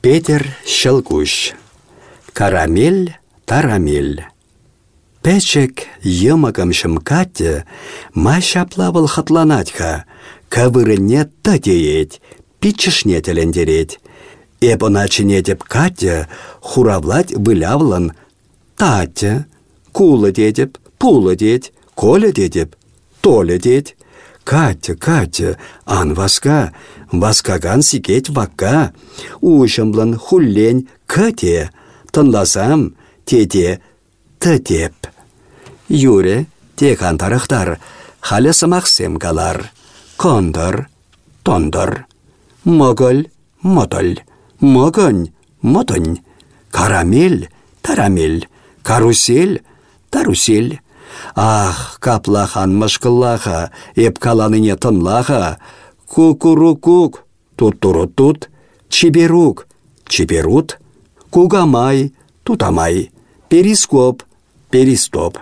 Петер Шылкуш. Карамель, тарамель. Пәчек йымыкым шымкатте, ма шаплавыл хатланатха, кавырыне тадеет, пичішне телендерет. Эпоначыне деп катте, хуравлать вылявлан, татте, кулы дедеп, пулы дед, колы дедеп, толы дед. Катя, ан васкаган сикет вакка, ушымлын хуллен кате, тынласам, тете, тетеп. Юре, текан тарықтар, халі сымақсем калар. Кондыр, тондыр, могыл, мотыл, могын, мотын, карамель, тарамель, карусель, тарусель. Ах, каплахан мышкыллаха, еп каланыне тынлаха, кукурукук, тут-турут-тут, чиберук, чиберут, кугамай, тутамай, перископ, перистоп.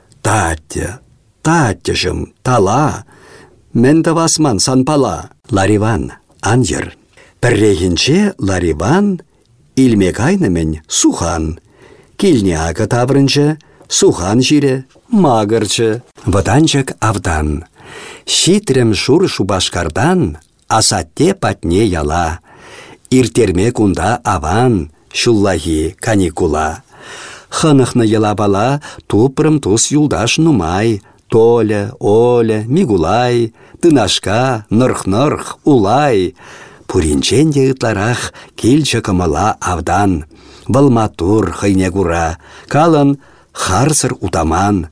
Таттяжым, тала, мендавасман санпала, Лариван, анжыр. Піррегінче Лариван, илмек айнымен сухан, килне ағы таврынчы, сухан жире, магырчы, ваданчык авдан. Шитрем шур шубашкардан, асатте патне яла. Иртерме кунда аван, шуллахи каникула. Хынықны елабала тупрым тус юлдаш нумай. Толя, Оля, Мигулай, тынашка, нырх-нырх, улай. Пуринченде ытларах килчі кымыла авдан. Балматур хыйне кура, калын харсыр утаман.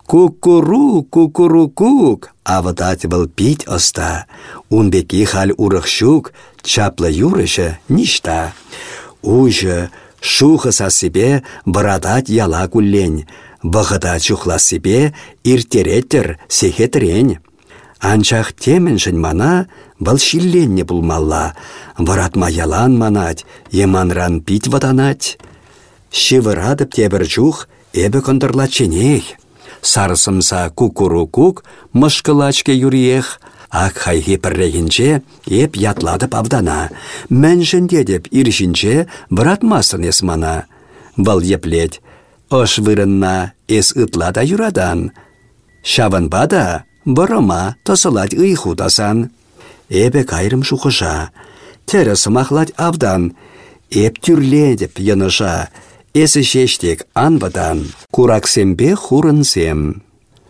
Кукуру-кук, авыдать был пить оста. Унбеки халь урықшук, чаплы юрышы ништа. Ужы, шухыса себе бырадать яла куллень. Бұғыда чухла себе иртереттер сехетрень. Анчах теменшін мана был шилленне булмалла. Варатма ялан манать, еманран пить ваданать. Шивырадып тебір чух, эбі кондырлаченех. Сарысымса кукуру-кук, мышкылачке юриех. Ак хайхи піррегінче еп ятладып авдана. Мәншінде деп иршінче бұратмасын есмана. Бұл еплет. Ош вырынна эс ытлада юрадан. Шавынбада бұрыма тосылать ыйхудасан. Эбе кайрым шухыша. Тері сымақлать авдан. Эп түрледіп яныша. Эсі шештек анбадан. Кураксембе хурынсем.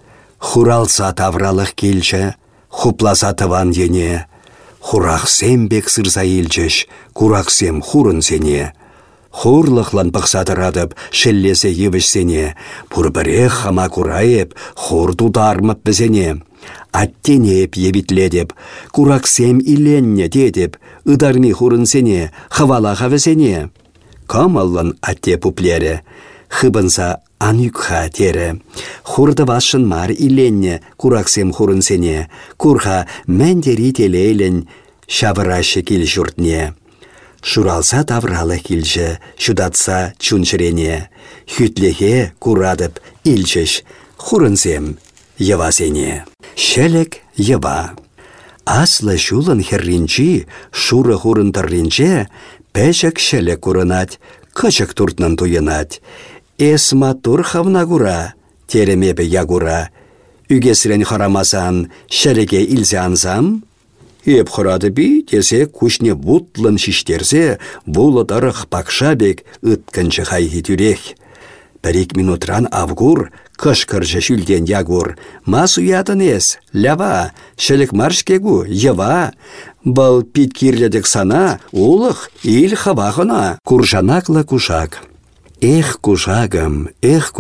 Хуралса тавралық келчі. Хупласа тыван ене. Хурақсембек сырса елчіш. Кураксем хурынсене. Хурлықлан пықсатырадып, шеллесе евішсене, пұрбірех хама курайып, хур тудармып бізене. Аттенеп ебітледіп, кураксем иленне дедіп, ыдарми хурынсене, хывала хавесене. Камаллан атте пуплері, хыбынса анюкха тері. Хурды вашын мар иленне, кураксем хурынсене, курха мәндері телейлін, шавырашы кел жұртне. Шуралса тавралы килчі, шудатса чунчырене. Хүтлеге курадып илчіш, хурынсем евасене. Шелек ева. Аслы шулын херринчи, шуры хурынтырринче, пәшік шелек курынать, кычык туртнын туйынать. Эсма турхавна кура, теремебе ягура. Үгесірен харамасан, шелеке илсе ансам, еп хұрады би, десе күшне бұтлын шиштерсе, бұлы дарық пақшабек үткінші хайхи түрек. Бір-ек минутран авгур, кышкыржы шүлден ягур. Мас уятын ес, лява, шелік маршкегу, ева. Бұл пит кирледік сана, улық, ил хавағына. Куржанаклы кушак. Эх кушагым,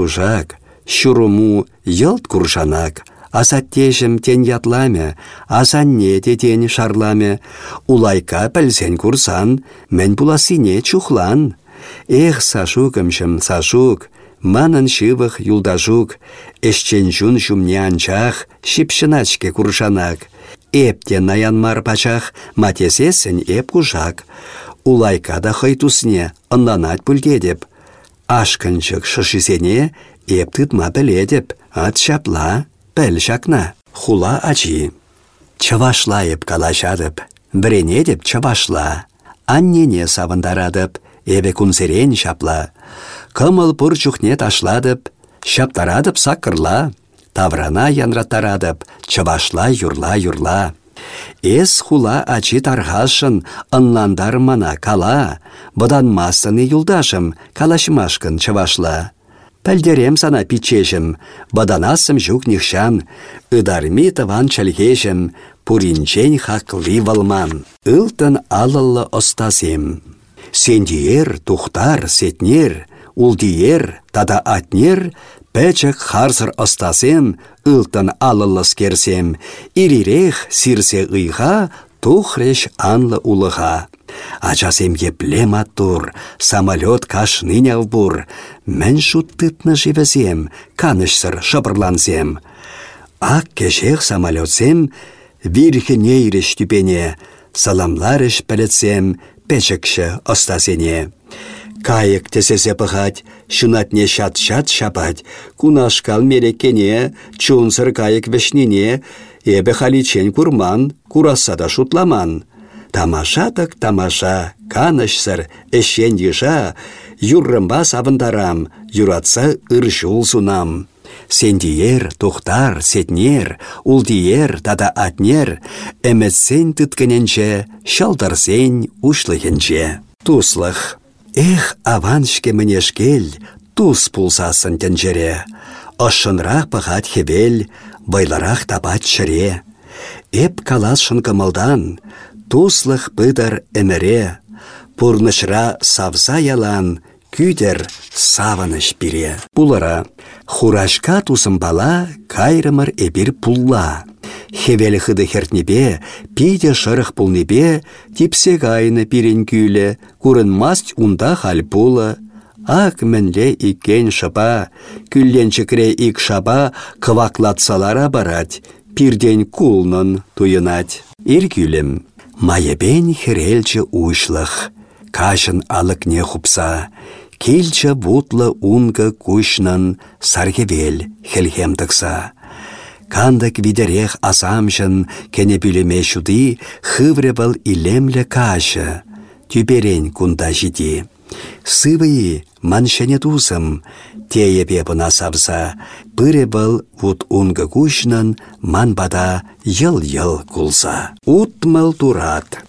шуруму йылт куржанак. Асаттешім тен ятламе, асанне тен шарламе. Улайка пәлсен курсан, мен буласыне чухлан. Эх, сашукымшым, сашук, манын шывых юлдашук. Эшчен жун шумне анчах, шипшыначке куржанак. Эптен наянмар пачах, матесесін эп кушак. Улайка да хайтусне, ынланать пүлгедеп. Ашкынчык шышисене, эп тытма біледеп, ат шапла. Пәл шакна, хула ачи. Чавашлайып калашадып, бірене деп чавашла. аннене савындарадып, эбе кунсерен шапла. Кымыл пұр чухне ташладып, шаптарадып сакырла. Таврана янраттарадып, чывашла юрла. Эс хула ачи тархашын, ынландар мана кала. Быданмасыны юлдашым, калашмашкын чывашла. Пәлдерем сана пичешім, баданасым жүк нихшан, ыдарми тыван чәлгешім, пуринчен хақли валман, ылтын алылы остасем. Сендиер, тухтар, сетнер, улдиер, тада атнер, пәчік харсыр остасем, ылтын алылы скерсем, ирирех сирсе ыйға, тухреш анлы улыға. Ачасем еплем аттур, самолет кашныня вбур, мән шуттытны живесем, канышсыр шапырлансем. Ак кешех самолетсем, вирхіне иреш тюпене, саламларыш пәлетсем, пәчікші остасене. Кайык тесесе пығать, шунатне шат-шат шапать, кунашкал мерекене, чунсыр кайык вешнене, эбе халичен курман, курасада шутламан. Тамаша так тамаша, канышсыр, эшен ежа, юррымба савындарам, юратса ыржул сунам. Сендиер, тухтар, сетнер, улдиер, тада атнер, әметсен түткененче, шалдарсен ушлыхенче. Туслых. Эх, аваншке мінешкел, тус пулсасын тенжере. Ошынрақ пығат хебел, байларақ табат шыре. Эп каласшын кымылдан, туслых пыдар әміре. Пурнышра савса ялан, күйдер савыныш бире. Пулара, хурашка тусым бала, кайрымыр эбір пулла. Хевелі хыды хертнебе, пиде шырық пулнебе, типсек айны пирен күйлі, курынмаст унда хал пулы. Ак мінле икен шапа, күлленчікре ик шаба, кываклатсалара барать, пирден кулнын туйынать. Ир күлім, майебен херелчі ушлых, кашын алыкне хупса, келчі бутлы унғы кушнын саргевел хелхем тықса. Кандык видерех асамшын кене бүлеме шуды, хывре был илемлі кашы, тюберен кунда жиди. Сывы маншене тусым, тее бебына сабса, пыре был вуд унғы кушнын манбада йыл-йыл кулса. Утмыл турат.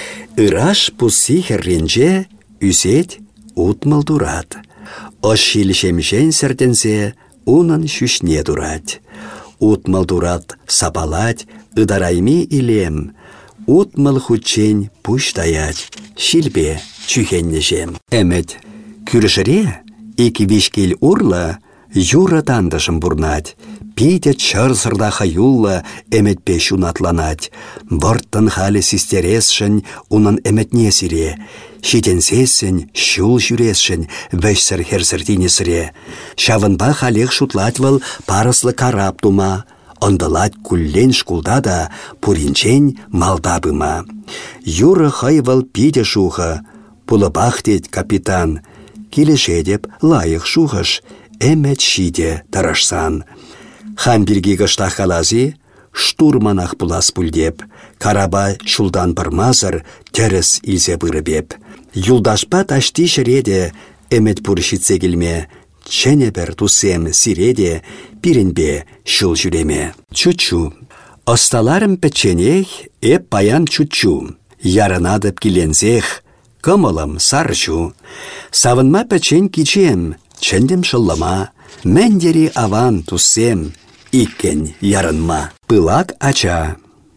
Ираш пуси херренже, үсет утмыл турат. Ошил шемшен сертенсе, унын шүшне турат. Утмыл турат сапалать, ыдарайми илем. Утмыл хучен пуштаять, шилбе чүхеннешем. Әмет, күрішіре, екі вишкел урла, юра тандышым бурнать. Пите чырсырда хаюлла әметпе шунатланать. Борттын халі систересшін, унын әметне сире. Шитенсесін, шул жүресшін, вәшсір херсіртінесіре. Шавынба халех шутлатвал парыслы карап тума. Ондалать күллен шкулда да пуринчен малдабыма. Юры хайвал пиде шуха, пулыбақтет капитан. Келешедеп лайық шухыш, әмет шиде тарашсан. Хан бірге гыштақ қалази, штурманақ пулас пульдеп, караба шулдан бірмазыр, теріс илзе бұрыбеп. Юлдашпа ташти шыреде, әмет пұршитсе келме, чәне бір тусем сиреде, пиренбе шул жүреме. Чучу. Осталарым пәченех, эп паян чучу. Ярынадып келензех, кымылым сарчу. Савынма пәчен кичем, чәндем шыллама. Мәндері аван тусем, иккен ярынма. Пылак ача.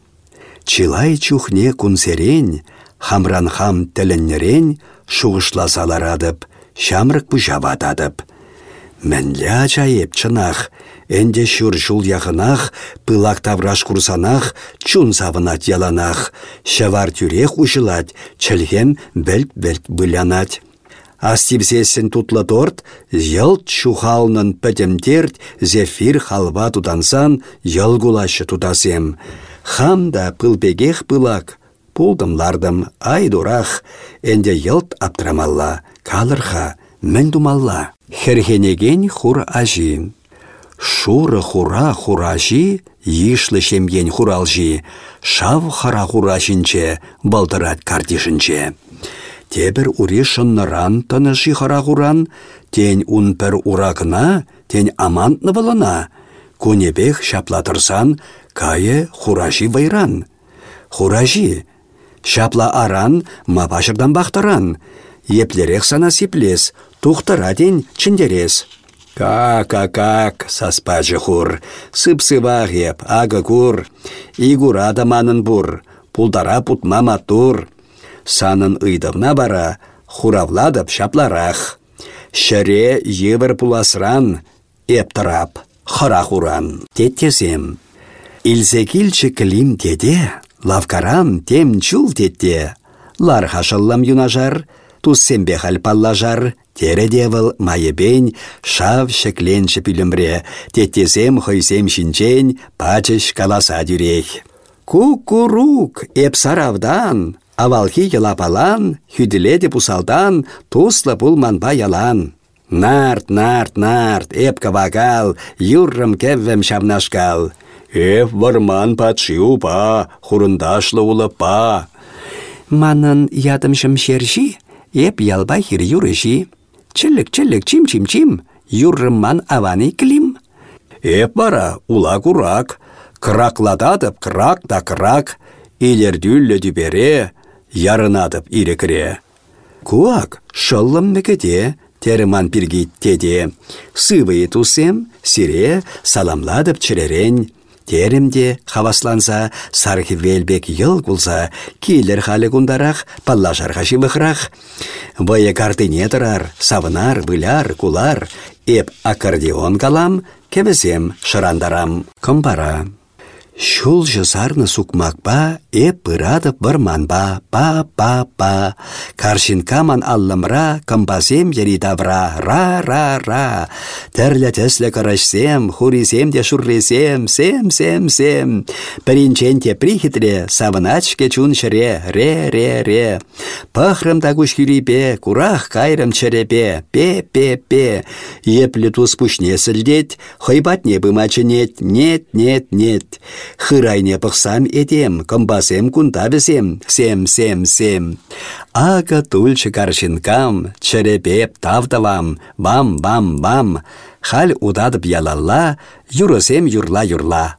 Чилай чухне кунсерен, хамран-хам тәліннерен, шуғышласаларадып, шамрық бұжаватадып. Мәнлі ачайып чынақ, әнде шүр жул яғынақ, пылак тавраш курсанақ, чун савынат яланақ, шавар тюрех ұшылат, чәлгем бәлт-бәлт бұлянат. Астивсесін тутлы торт, йылт шухалнын пәтемдерт, зефир халва тудансан, йыл гулашы тудасем. Хамда пылбегех пылак, пулдымлардым ай дурах, әнде йылт аптрамалла, калырха, мен думалла. Херхенеген хур ажи. Шуры хура хуражи, ишлы шемген хуралжи, шав хара хурашинче, балдырат кардишинче. Тебір ури шынныран тынышы харағуран, тен ун пір урагына, тен амантны болына. Кунебех шаплатырсан, кайы хуражи вайран. Хуражи, шапла аран, ма башырдан бақтыран. Еплерек сана сиплес, тухтыра ден чіндерес. Как, саспачы хур, сып-сывақ еп, ага кур, игура даманын бур, пулдара путма матур. Санын ыйдывна бара, хуравладып шапларақ. Шыре евір пуласран, эптырап, хыра хуран. Теттесем. Илзекилчі кілім деде, лавкаран тем чул тетте. Лар хашыллам юнажар, туссембе хал паллажар. Тере девыл майыбень шав шекленші пілімре. Теттесем хойсем шинчен, пачыш каласа дюрех. Кукурук, эп саравдан. Авалхи елапалан, хүділеде пусалдан, туслы пулманба ялан. Нарт, эп кавагал, юррым кеввем шавнашкал. Эп варман патши упа, хурындашлы улыпа. Манын ядымшым шерши, эп ялба хир юрыши. Чілік, чим, юррымман аваны клим. Эп бара, ула курак, краклададып крак да крак, илердүллі дүбере, ярынадып ирекіре. Куак шыллым мекеде, теріман пиргит теде. Сывые тусем, сире, саламладып чиререн. Теремде хавасланса, сархи велбек йыл кулса, келер халі кундарақ, паллашарға шивықрақ. Вая картыне тұрар, савынар, выляр, кулар, эп аккордеон калам, кебесем шырандарам. Компара. Шул жысарны сукмакпа, эп пырадып бұрманба, па. Каршинкаман аллымра, компасем еридавра, ра. Тәрлі тәслі карашсем, хурисем де шурресем, сем. Пірінченте прихитре, савыначке чун шыре, ре. Пахрым тагуш хюрипе, курах кайрым чырепе, пе. Еплі тус пушне сілдет, хойбатне бымачынет, нет. Хырайне пықсам етем, компасем кунтабесем, сем. Ага тульчы каршинкам, чырепеп тавдавам, бам. Хал удадып ялалла, юрысем юрла,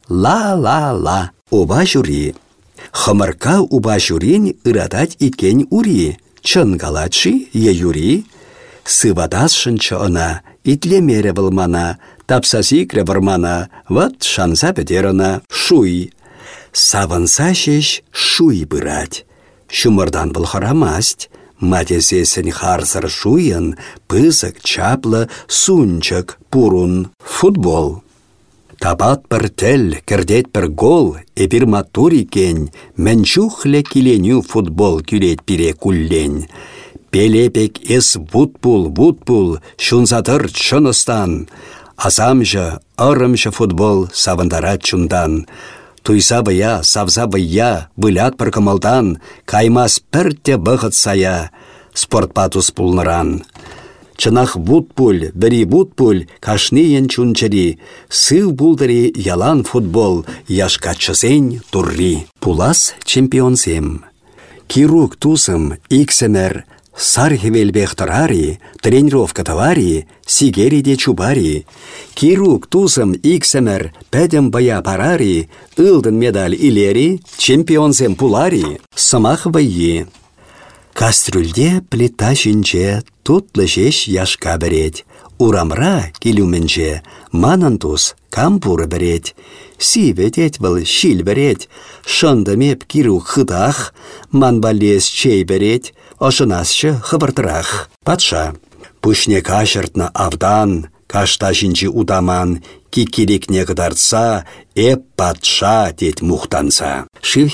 ла. Уба жюри. Хымырка уба жюрин ыратать иккен ури, чынгалачы е юри. Сывадасшын чона, итлемере былмана, тапсасикре вармана, вот шанса петерана, шуй. Савынса шеш шуй бырать. Шумырдан был харамасть, матесесен харсар шуйын, пысык, чаплы, сунчык, пурун, футбол. Табат бір тел, кердет бір гол, эпир матури кен, менчухле киленю футбол күрет пире куллен. Пелепек эс вудпул, шунзатыр чыныстан. Асамжы, ырымжы футбол савындарат чундан. Туйса быя, савса быя, вылят бір кымылдан, каймас піртте бұғыт сая, спортпатус пулныран. Чынах вудпул, бірі вудпул, кашныйын чунчыри, сыв булдыри ялан футбол, яшкатшысен турри. Пулас чемпионсем. Кирук тусым, иксемер, сархивелбех тарари, тренировка тавари, сигериде чубари. Кирук тусым иксемер, пәдем бая парари, ылдын медаль илери, чемпионсем пулари, сымах байи. Кастрюльде плита шинче, тутлы жеш яшка берет. Урамра килюменче, манын тус кампуры берет. Сиветет был шил берет, шындымеп кирук хыдах, манбалес чей берет, ошынасшы хыбыртырах. Патша, пушне кашыртна авдан, кашта шинчи удаман, кикирикне кыдарца, эп патша тет мухтанса.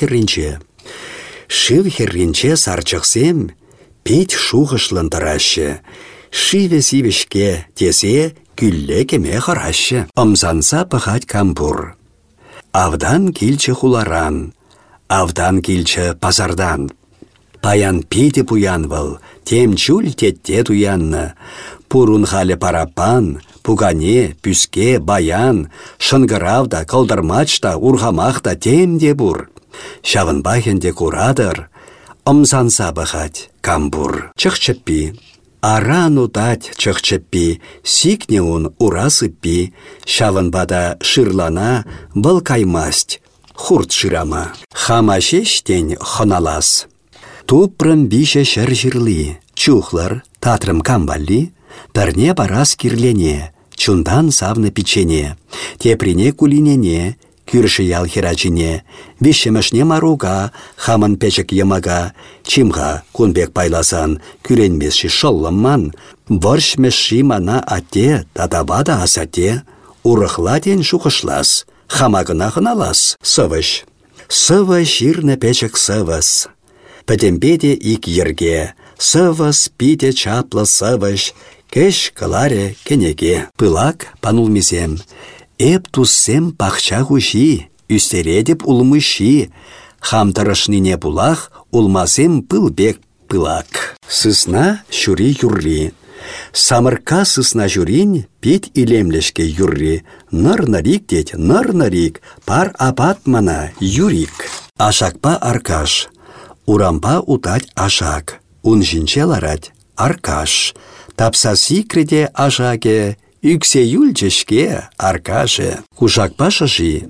Шивхерринче сарчықсем, пет шуғышлын тарашы. Шиве сивешке тесе күлле кеме харашы. Омсанса пахать кампур. Авдан килче хуларан, авдан килче пазардан. Паян пите пуян был, тем чуль тетте туянны. Пурун халі парапан, пугане, пүске, баян, шынгыравда, калдармачта, урхамахта темде бур. Шавын бахенде курадыр, омсанса бахать. камбур. Чықчыппи. Аран утать чықчыппи, сикне он урасыппи, шавынбада шырлана бұл каймасть, хурт шырама. Хамашештен хоналас. Тупрым бише шыр жырли, чухлар, татрым камбалли, пірне барас кирлене, чундан савны печене, теприне кулинене, күрші ял хирачине, бишемішне маруга, хамын печек ямага, чимға кунбек пайласан, күренмесші шоллымман, боршмешші мана атте, татабада асате, урықладен шуқышлас, хамагына хыналас, сывыш. Сывыш ирны печек сывыс. Пәдембеде ик ерге, сывыс пиде чаплы сывыш, кеш кыларе кенеге. Пылак панулмизем. Эп туссем пахча хуши, үстередіп улмыши, хамтарышныне пулах, улмасем пылбек пылак. Сысна шури юрри. Самырка сысна журин пет илемлешке юрри. Нар-нарик дед, нар-нарик, пар апат мана юрик. Ашакпа аркаш, урампа утать ашак, ун жинче ларать аркаш. Тапса сикреде ашаке, үксе юльчешке аркаше. Кушакпа шаши.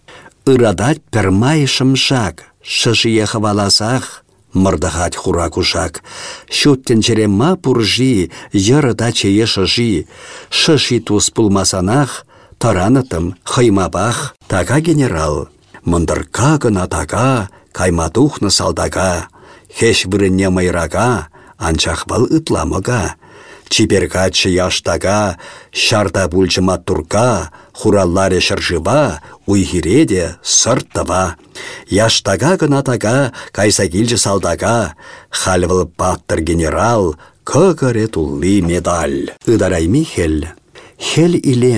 Ырадать пермай шымшак, шашие хваласах, мырдахать хура кушак. Шуттен черемма пуржи, ярыда чее шаши. Шаши тус пулмасанах, таранытым хаймабах. Тага генерал. Мындырка гына тага, кайматухны салдага. Хеш бірінне майрага, анчах бал ытламыга. Чипергачы яштага, шарда бульчыма турка, хуралларе шыржыва, уйхиреде сырттыва. Яштага гына тага, кайса килчі салдага, хальвыл баттыр генерал, көгіре тулли медаль. Ыдарайми хел. Хел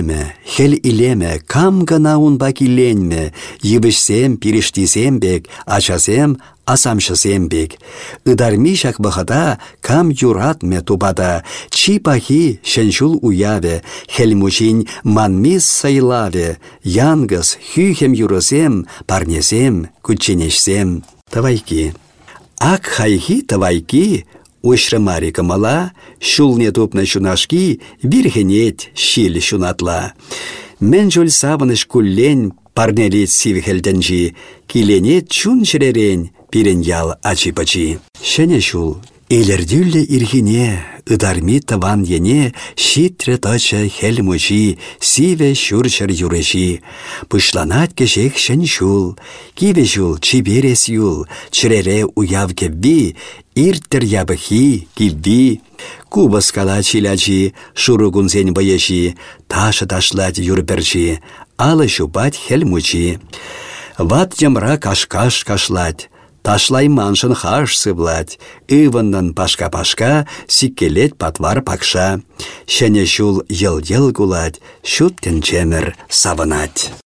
илеме, кам гына унба киленме, йыбышсем, пириштисем бек, ачасем, асамшысем бек. Ыдарми шак бахада, кам юратме тубада, чи пахи шеншул уяве, хелмушин манмис сайлаве, янгыз хюхем юрысем, парнесем, кученешсем. Тавайки. Ак хайхи тавайки, Ушрымари кымала, шулне тупны шунашки, бирхенет шил шунатла. Мен жол сабыныш куллен парнелет сивхелденжи, киленет чун шеререн, пирен ял ачи-пачи. Шене шул, элердюлле ирхине, ыдарми таван ене, шитре тача хелмучи, сиве шуршыр юреши. Пышланат кешек шен шул, киве шул чиберес юл, чрере уяв кебби, ирттер ябыхи кивби. Кубас кала чилячи, шуругунсен баяши, ташы ташлать юрперчи, алы шубать хелмучи. Ват ямра кашкаш кашлать, ташлай маншын хаш сыблать, ываннан пашка-пашка сиккелет патвар пакша. Шәне шул ел-ел гулать, шуттен чемер савынать.